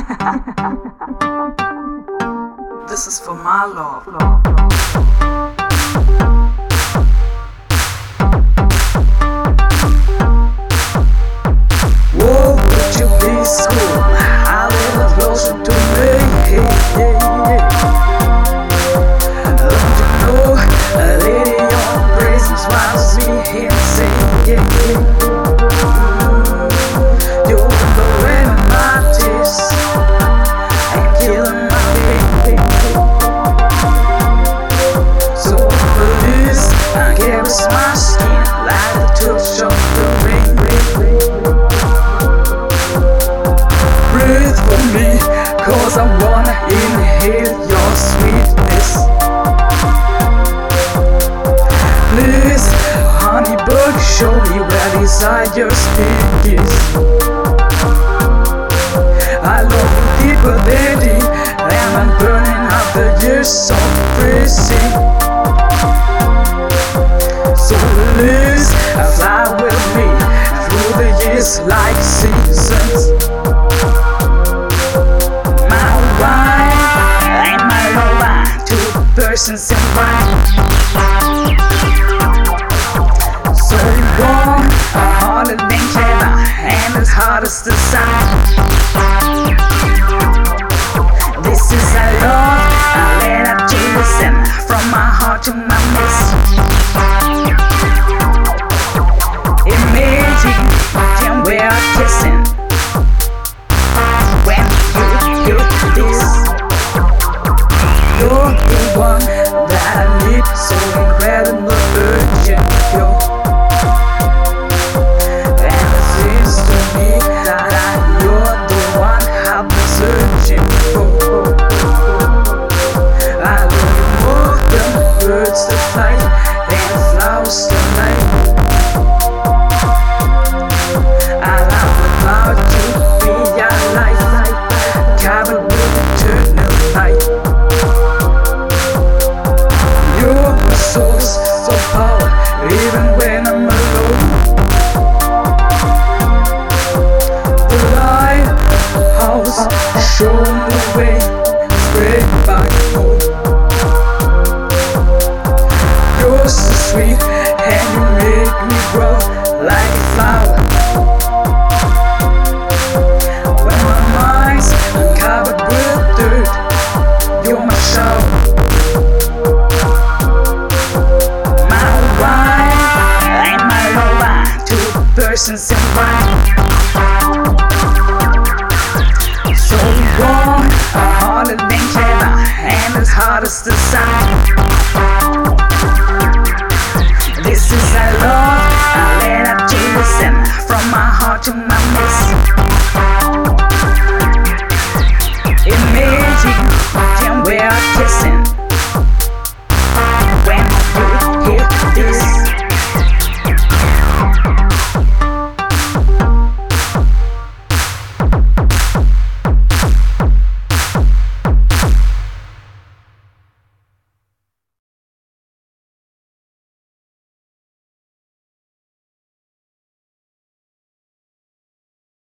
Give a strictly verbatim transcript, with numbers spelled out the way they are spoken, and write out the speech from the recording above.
This is for my love. Whoa, would you be so a little closer to me? Yeah, yeah. Don't you know, a lady, your presence drives me insane. Yeah, yeah. You're blowing my tears and killing my pain. So please, I caress my skin like the touch of the rain. Breathe for me, cause I wanna inhale your sweetness. Please, honey bug, show me where desire speaks. I love you deeper than deep, and I'm burning out the years of freezing. So please, fly with me through the years like seasons. My wife and my lover, two persons in one. So warm, harder than clever, and as hard as the sun. This is a love, I let up to listen, from my heart to my lips. Imagine when we are kissing, when you do this. You're the one that I need, so incredible urgent, yo. And it seems to me that I, you're the one I've been searching for. I love you more than the birds that fly and the flowers that light. I love about you, be your life, covered with eternal light. You're my source of power, even when I'm alone. The lighthouse, show me the way, straight back home. You're so sweet, and you make me grow like a flower. When my mind's uncovered with dirt, you're my shower. My wife, and my lover, two persons in one. So warm, harder than clever, and as hard as the sun.